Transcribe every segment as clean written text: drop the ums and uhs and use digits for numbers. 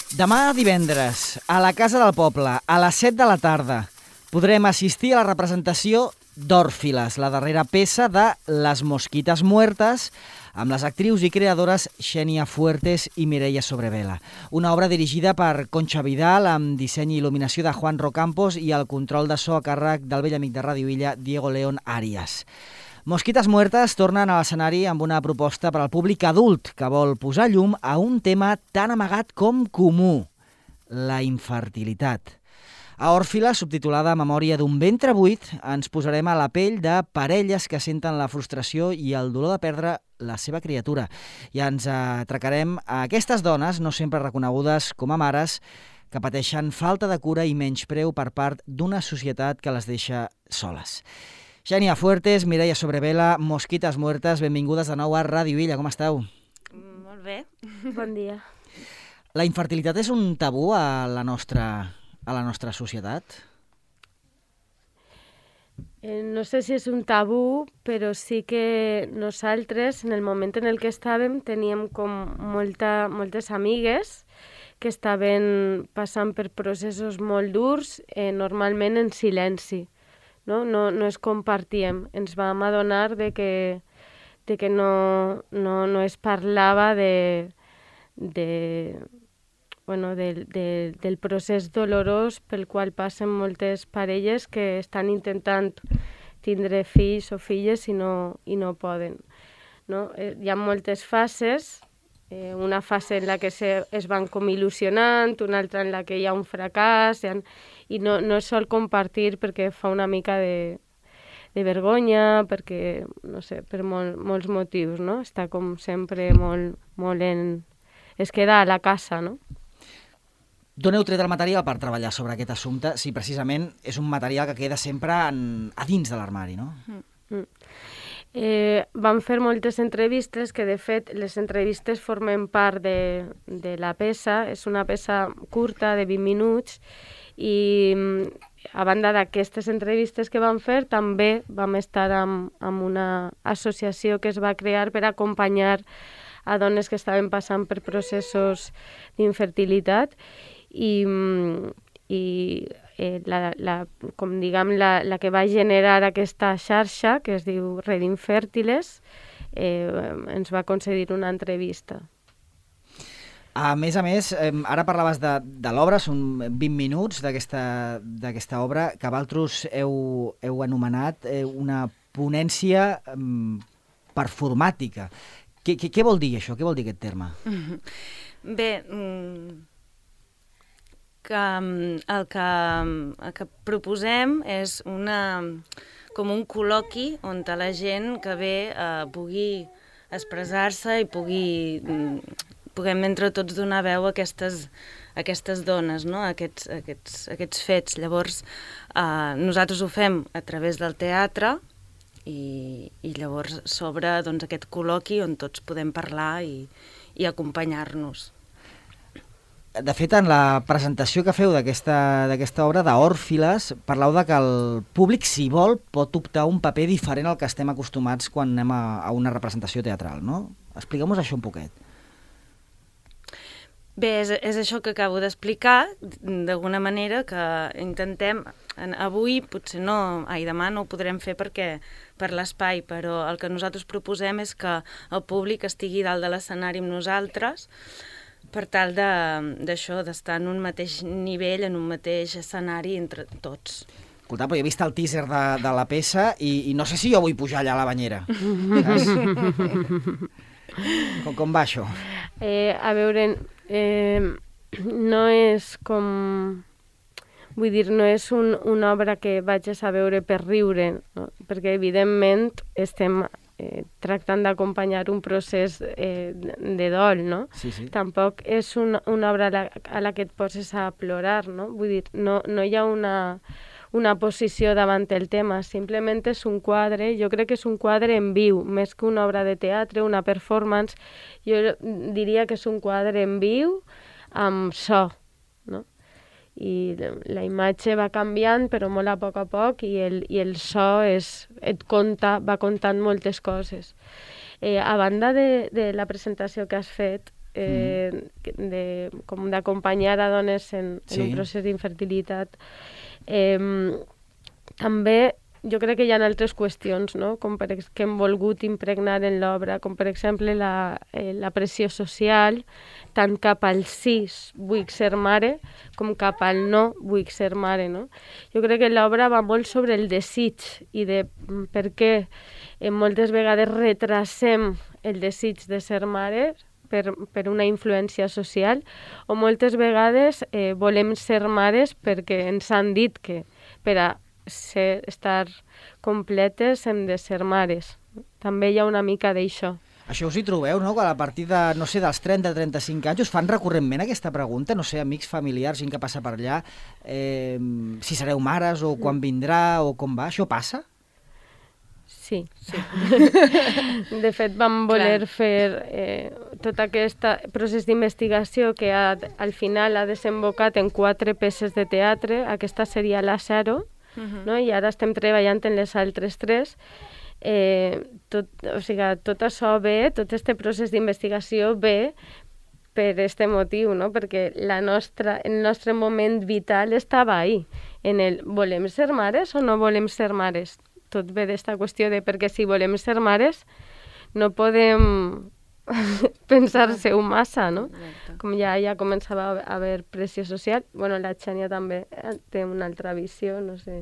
Demà divendres, a la Casa del Poble, a les 7 de la tarda, podrem assistir a la representació d'Òrfiles, la darrera peça de Les Mosquitas Muertes, amb les actrius i creadores Xènia Fuertes i Mireia Sobrevela. Una obra dirigida per Concha Vidal, amb disseny i il·luminació de Juan Rocampos i el control de so a càrrec del vell amic de Ràdio Illa, Diego León Arias. Mosquitas Muertes tornen a l'escenari amb una proposta per al públic adult que vol posar llum a un tema tan amagat com comú, la infertilitat. A Òrfiles, subtitulada Memòria d'un ventre buit, ens posarem a la pell de parelles que senten la frustració i el dolor de perdre la seva criatura. I ens atracarem a aquestes dones, no sempre reconegudes com a mares, que pateixen falta de cura i menyspreu per part d'una societat que les deixa soles. Xènia Fuertes, Mireia Sobrevela, Mosquitas Muertes, benvingudes de nou a Ràdio Illa. Com esteu? Molt bé. Bon dia. La infertilitat és un tabú a la nostra societat? No sé si és un tabú, però sí que nosaltres, en el moment en el que estàvem, teníem com moltes amigues que estaven passant per processos molt durs, normalment en silenci. No es compartíem. Ens vam adonar de que no es parlava del procés dolorós pel qual passen moltes parelles que estan intentant tindre fills o filles i no poden. No? Hi ha moltes fases, una fase en la que es van com il·lusionant, una altra en la que hi ha un fracàs, i no es sol compartir perquè fa una mica de vergonya, perquè, no sé, per molts motius, no? Està com sempre molt en... Es queda a la casa, no? D'on heu tret el material per treballar sobre aquest assumpte, si precisament és un material que queda sempre a dins de l'armari, no? Vam fer moltes entrevistes, que de fet les entrevistes formen part de la peça. És una peça curta de 20 minuts i a banda d'aquestes entrevistes que vam fer també vam estar amb una associació que es va crear per acompanyar a dones que estaven passant per processos d'infertilitat i la que va generar aquesta xarxa, que es diu Red Infèrtiles, ens va concedir una entrevista. A més, ara parlaves de l'obra, són 20 minuts d'aquesta obra, que vosaltres heu anomenat una ponència performàtica. Què vol dir això? Què vol dir aquest terme? Bé, el que proposem és com un col·loqui on la gent que ve pugui expressar-se i puguem entre tots donar veu a aquestes dones, no? aquests fets. Llavors, nosaltres ho fem a través del teatre i llavors s'obre aquest col·loqui on tots podem parlar i acompanyar-nos. De fet, en la presentació que feu d'aquesta obra d'Òrfiles, parleu que el públic, si vol, pot optar a un paper diferent al que estem acostumats quan anem a una representació teatral, no? Expliqueu-nos això un poquet. Bé, és això que acabo d'explicar, d'alguna manera, que intentem... Avui potser demà no ho podrem fer per l'espai, però el que nosaltres proposem és que el públic estigui dalt de l'escenari amb nosaltres, per tal d'això, d'estar en un mateix nivell, en un mateix escenari entre tots. Escolta, però he vist el teaser de la peça i no sé si jo vull pujar allà a la banyera. Com va això? A veure, no és com... Vull dir, no és una obra que vagis a veure per riure, no? Perquè evidentment estem tractant d'acompanyar un procés de dol, no? Sí. Tampoc és una obra a la que et poses a plorar, no? Vull dir, no hi ha una posició davant el tema, simplement és un quadre, jo crec que és un quadre en viu, més que una obra de teatre, una performance, jo diria que és un quadre en viu amb so, no? I la imatge va canviant, però molt a poc, i el so va contant moltes coses. A banda de la presentació que has fet, com d'acompanyar a dones en un procés d'infertilitat. També jo crec que hi ha altres qüestions, no? Com que hem volgut impregnar en l'obra, com per exemple la pressió social, tant cap al sí, vull ser mare, com cap al no, vull ser mare. No? Jo crec que l'obra va molt sobre el desig i de per què moltes vegades retrasem el desig de ser mare per una influència social, o moltes vegades volem ser mares perquè ens han dit que per a estar completes hem de ser mares. També hi ha una mica d'això. Això us hi trobeu, no? Quan a partir de, no sé, dels 30-35 anys us fan recurrentment aquesta pregunta, no sé, amics, familiars, gent que passa per allà, si sereu mares o quan vindrà o com va, això passa? Sí. De fet, vam voler fer tot aquest procés d'investigació que al final ha desembocat en 4 peces de teatre. Aquesta seria la 0, no? I ara estem treballant en les altres 3. Tot això ve, tot aquest procés d'investigació ve per aquest motiu, no? Perquè el nostre moment vital estava ahí, en el volem ser mares o no volem ser mares. Tot ve d'esta qüestió de perquè si volem ser mares no podem pensar-se-ho massa, no? Com ja començava a haver pressió social. Bueno, la Xènia també té una altra visió, no sé.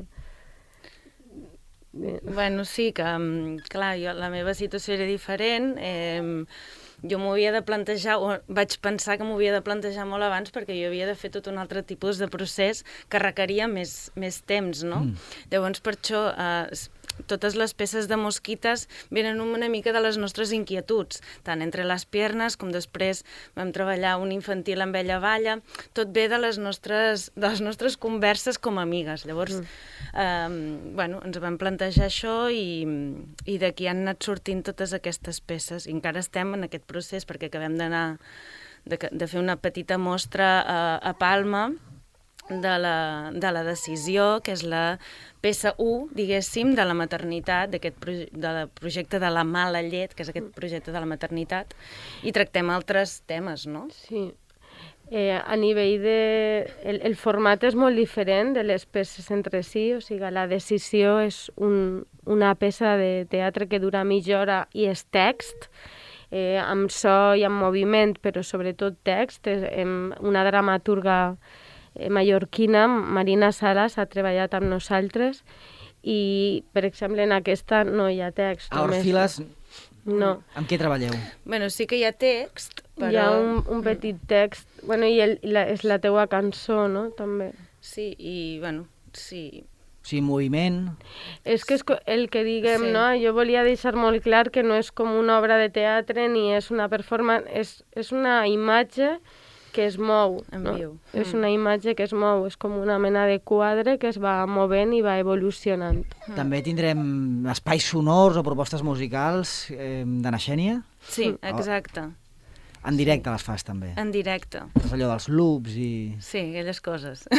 Bueno, sí, que, clar, la meva situació era diferent. Jo m'ho havia de plantejar, o vaig pensar que m'ho havia de plantejar molt abans perquè jo havia de fer tot un altre tipus de procés que requeria més temps, no? Llavors, per això, totes les peces de Mosquites venen una mica de les nostres inquietuds, tant entre les piernes com després vam treballar un infantil amb ella balla, tot ve de les nostres converses com a amigues. Llavors, bueno, ens vam plantejar això i d'aquí han anat sortint totes aquestes peces. I encara estem en aquest procés perquè acabem de fer una petita mostra a Palma de la decisió, que és la peça 1, diguéssim, de la maternitat, del projecte de la mala llet, que és aquest projecte de la maternitat, i tractem altres temes, no? Sí. A nivell el format és molt diferent de les peces entre si, o sigui, la decisió és una peça de teatre que dura mitja hora i és text, amb so i amb moviment, però sobretot text. Una dramaturga mallorquina, Marina Salas, ha treballat amb nosaltres i, per exemple, en aquesta no hi ha text. A Òrfiles, no. Amb què treballeu? Bueno, sí que hi ha text, però... Hi ha un petit text, bueno, i és la teua cançó, no?, també. Sí, i, bueno, sí... Sí, moviment... És que és el que diguem, sí. No? Jo volia deixar molt clar que no és com una obra de teatre ni és una performance, és una imatge que es mou, no? És una imatge que es mou, és com una mena de quadre que es va movent i va evolucionant. També tindrem espais sonors o propostes musicals de na Xènia? Sí, exacte. En directe les fas, també? En directe. És allò dels loops i... Sí, aquelles coses.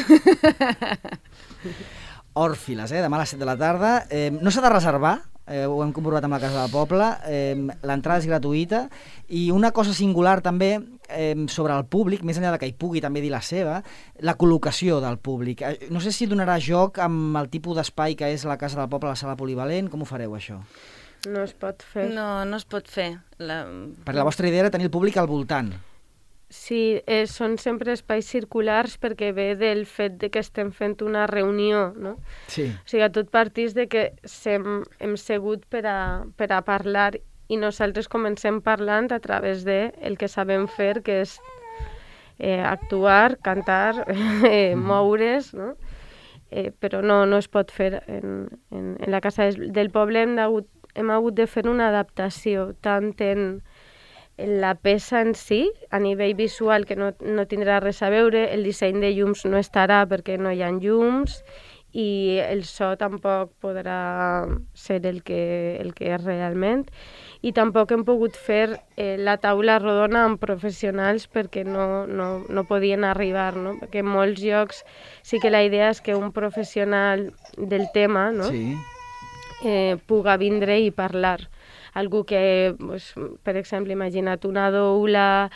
Òrfiles, demà a les 7 de la tarda. No s'ha de reservar, ho hem comprovat amb la Casa del Poble, l'entrada és gratuïta, i una cosa singular també sobre el públic, més enllà que hi pugui també dir la seva, la col·locació del públic. No sé si donarà joc amb el tipus d'espai que és la Casa del Poble, la sala polivalent, com ho fareu això? No es pot fer. No es pot fer. Perquè la vostra idea era tenir el públic al voltant. Sí, són sempre espais circulars perquè ve del fet de que estem fent una reunió, no? Sí. O sigui, tot partís de que hem segut per a parlar i nosaltres comencem parlant a través de el que sabem fer, que és actuar, cantar, moure's, no? Però no es pot fer en la Casa del Poble. Hem hagut de fer una adaptació, tant en la peça en si, a nivell visual, que no tindrà res a veure, el disseny de llums no estarà perquè no hi ha llums, i el so tampoc podrà ser el que és realment, i tampoc hem pogut fer la taula rodona amb professionals perquè no podien arribar, no? Perquè en molts llocs sí que la idea és que un professional del tema, no? Sí. Puga vindre i parlar. algú que, pues, per exemple, imagina't una doula,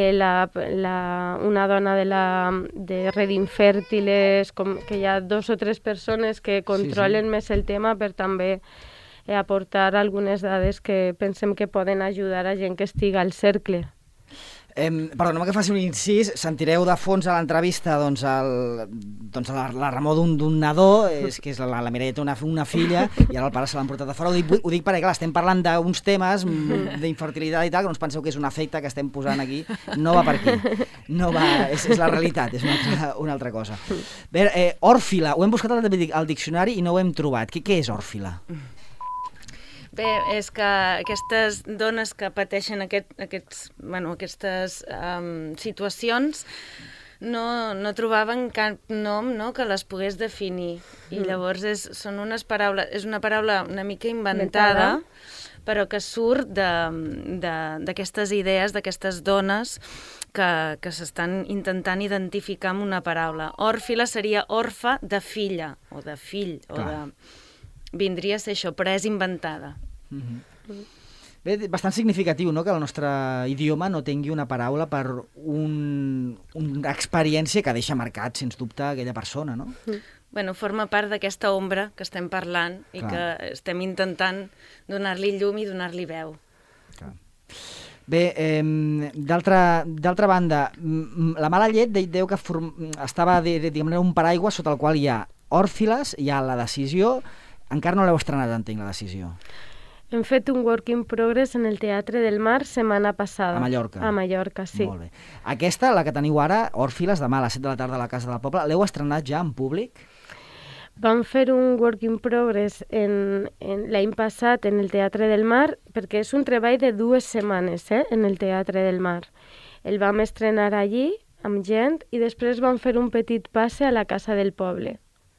una dona de red infèrtiles, que hi ha 2 o 3 persones que controlen més el tema per també aportar algunes dades que pensem que poden ajudar a gent que estigui al cercle. Perdoneu que faci un incís, sentireu de fons a l'entrevista la remor d'un nadó, que és la Mireia té una filla i ara el pare se l'han portat a fora. Ho dic perquè, clar, estem parlant d'uns temes d'infertilitat i tal, que no us penseu que és un efecte que estem posant aquí, no va per aquí, no va, és la realitat, és una altra cosa. Bé, òrfila, ho hem buscat al diccionari i no ho hem trobat. Què és òrfila? Bé, és que aquestes dones que pateixen aquestes situacions no trobaven cap nom, no?, que les pogués definir. I llavors és una paraula una mica inventada, però que surt d'aquestes idees, d'aquestes dones que s'estan intentant identificar amb una paraula. Òrfila seria orfa de filla, o de fill, o de... Vindria a ser això, però és inventada. Bé, bastant significatiu, no?, que el nostre idioma no tingui una paraula per una experiència que deixa marcat, sens dubte, aquella persona, no? Bueno, forma part d'aquesta ombra que estem parlant i que estem intentant donar-li llum i donar-li veu. Clar. Bé, d'altra banda, la mala llet deu que estava un paraigua sota el qual hi ha òrfiles, hi ha la decisió. Encara no l'heu estrenat, entenc, la decisió. Hem fet un work in progress en el Teatre del Mar setmana passada. A Mallorca? A Mallorca, sí. Molt bé. Aquesta, la que teniu ara, Òrfiles, demà a les 7 de la tarda a la Casa del Poble, l'heu estrenat ja en públic? Vam fer un work in progress l'any passat en el Teatre del Mar, perquè és un treball de 2 setmanes en el Teatre del Mar. El vam estrenar allí, amb gent, i després vam fer un petit passe a la Casa del Poble.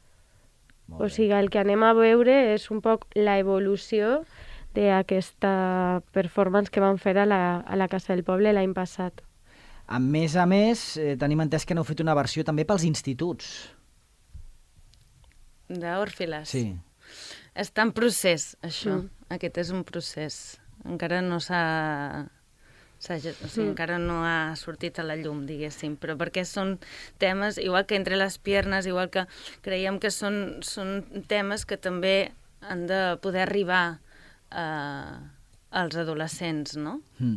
O sigui, el que anem a veure és un poc l'evolució d'aquesta performance que vam fer a la Casa del Poble l'any passat. A més, tenim entès que n'heu fet una versió també pels instituts. D'Òrfiles? Sí. Està en procés, això. Aquest és un procés. Encara no encara no ha sortit a la llum, diguéssim, però perquè són temes, igual que entre les piernes, igual que creiem que són temes que també han de poder arribar als adolescents, no?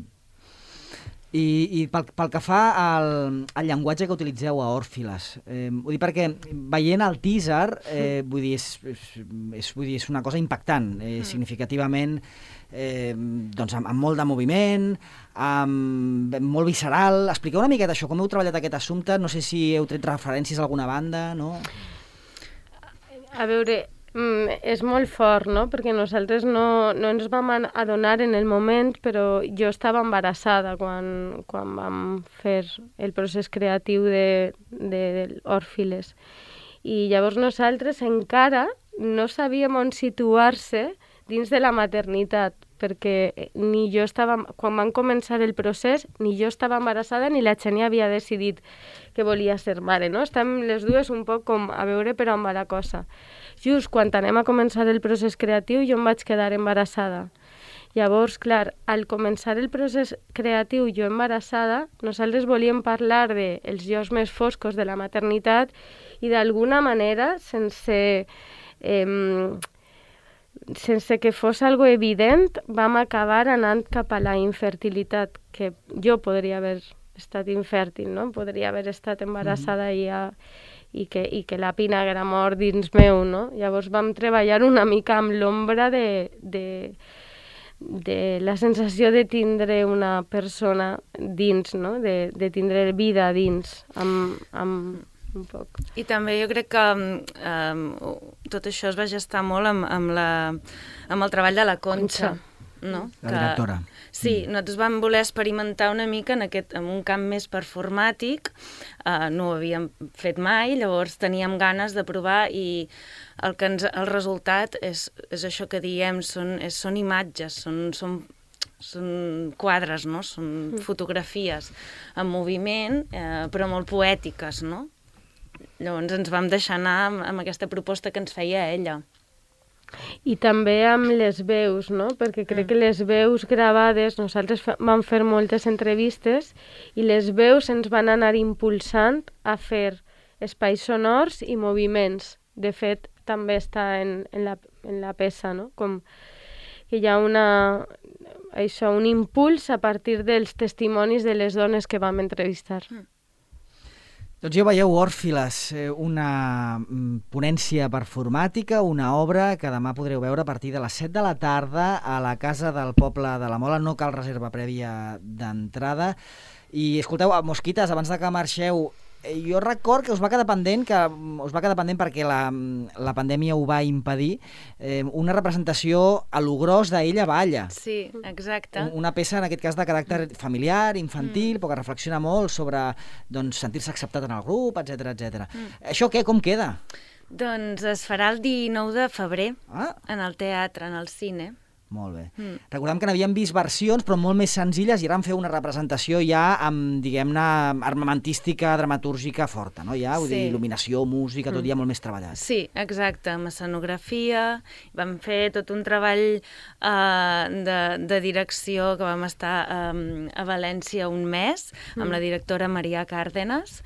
I pel que fa al llenguatge que utilitzeu a Òrfiles, ho dic perquè veient el teaser, vull dir, és una cosa impactant, significativament, doncs amb molt de moviment, molt visceral. Expliqueu una miqueta això, com heu treballat aquest assumpte, no sé si heu tret referències a alguna banda, no? A veure, és molt fort, no?, perquè nosaltres no ens vam adonar en el moment, però jo estava embarassada quan vam fer el procés creatiu d'Òrfiles. I llavors nosaltres encara no sabíem on situar-se dins de la maternitat, perquè ni jo estava, quan vam començar el procés, ni jo estava embarassada ni la Xènia havia decidit que volia ser mare, no? Estem les dues un poc com a veure per on va la cosa. Just quan anem a començar el procés creatiu jo em vaig quedar embarassada. Llavors, clar, al començar el procés creatiu jo embarassada, nosaltres volíem parlar dels llocs més foscos de la maternitat i d'alguna manera, sense que fos algo evident, vam acabar anant cap a la infertilitat, que jo podria haver estat infèrtil, no? Podria haver estat embarassada i que la Pina haguera mort dins meu, no? Llavors vam treballar una mica amb l'ombra de la sensació de tindre una persona dins, no? De tindre vida dins, amb un poc. I també jo crec que tot això es va gestar molt amb el treball de la Conxa, no? La directora. Sí, nosaltres vam voler experimentar una mica en un camp més performàtic, no ho havíem fet mai, llavors teníem ganes de provar i el resultat és això que diem, són imatges, són quadres, no? Són fotografies en moviment, però molt poètiques, no? Llavors ens vam deixar anar amb aquesta proposta que ens feia ella. I també amb les veus, no? Perquè crec que les veus gravades, nosaltres vam fer moltes entrevistes i les veus ens van anar impulsant a fer espais sonors i moviments. De fet, també està en la peça, no? Com que hi ha un impuls a partir dels testimonis de les dones que vam entrevistar. Doncs ja veieu, Òrfiles, una ponència performàtica, una obra que demà podreu veure a partir de les 7 de la tarda a la Casa del Poble de la Mola. No cal reserva prèvia d'entrada. I escolteu, Mosquites, abans de que marxeu, jo record que us va quedar pendent perquè la pandèmia ho va impedir, una representació a lo gros d'Ella balla. Sí, exacte. Una peça, en aquest cas, de caràcter familiar, infantil, però que reflexiona molt sobre sentir-se acceptat en el grup, etc. Això què? Com queda? Doncs es farà el 19 de febrer en el teatre, en el cine. Molt bé. Recordem que n'havíem vist versions, però molt més senzilles, i ara vam fer una representació ja amb, diguem-ne, armamentística, dramatúrgica forta, no? Ja, vull dir, il·luminació, música, tot ja molt més treballat. Sí, exacte, amb escenografia. Vam fer tot un treball de direcció que vam estar a València un mes, amb la directora Maria Cárdenas,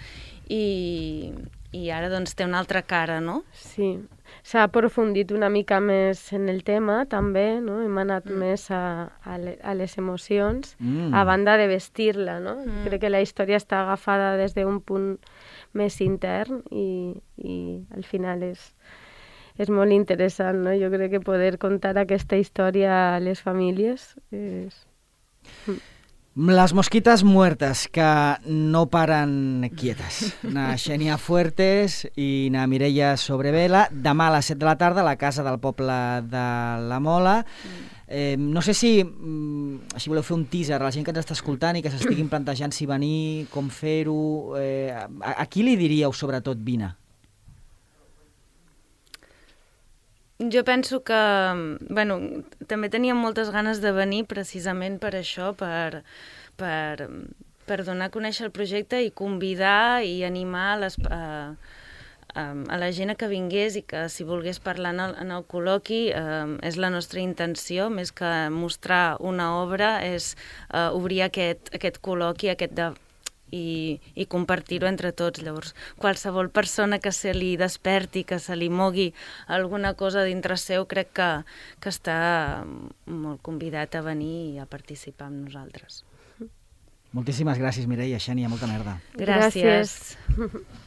i ara doncs té una altra cara, no? Sí. S'ha aprofundit una mica més en el tema, també, no? Hem anat més a les emocions, a banda de vestir-la, no? Crec que la història està agafada des d'un punt més intern i al final és molt interessant, no? Jo crec que poder contar aquesta història a les famílies és... Les mosquites muertes, que no paren quietes. Na Xènia Fuertes i na Mireia Sobrevela, demà a les 7 de la tarda a la Casa del Poble de la Mola. No sé si voleu fer un teaser a la gent que ens està escoltant i que s'estiguin plantejant si venir, com fer-ho. A qui li diríeu, sobretot, vine? Jo penso que, bueno, també teníem moltes ganes de venir precisament per això, per donar a conèixer el projecte i convidar i animar a la gent a que vingués i que si volgués parlar en el col·loqui és la nostra intenció, més que mostrar una obra, és obrir aquest col·loqui, i compartir-ho entre tots. Llavors, qualsevol persona que se li desperti, que se li mogui alguna cosa dintre seu, crec que està molt convidat a venir i a participar amb nosaltres. Moltíssimes gràcies, Mireia. Xènia, molta merda. Gràcies.